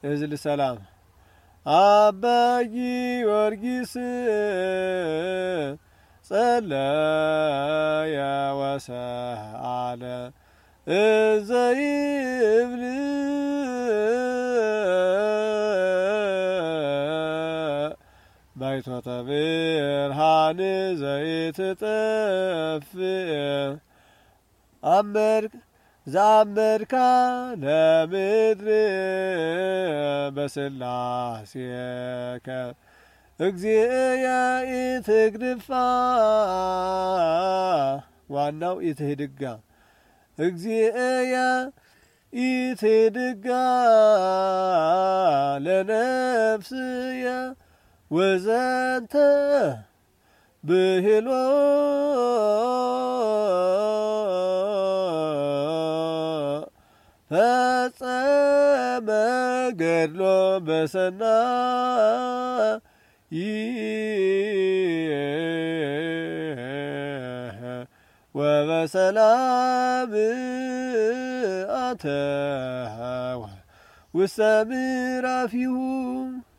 እዝል ሰላም አባ ጊዮርጊስ ጸለየ ወሰአለ ዘይብል ባይቶተ ብርሃን ዘይትጠፍእ ዘአመርካ ለምድር በስላሴከ እግዚእየ ኢትግድፋ ዋናው ኢትህድጋ እግዚእየ ኢትህድጋ ለነፍስየ ወዘንተ ብሂሎ ፈጸመ ገድሎ በሰናይ ወበሰላም አተወ ውስተ ምዕራፊሁ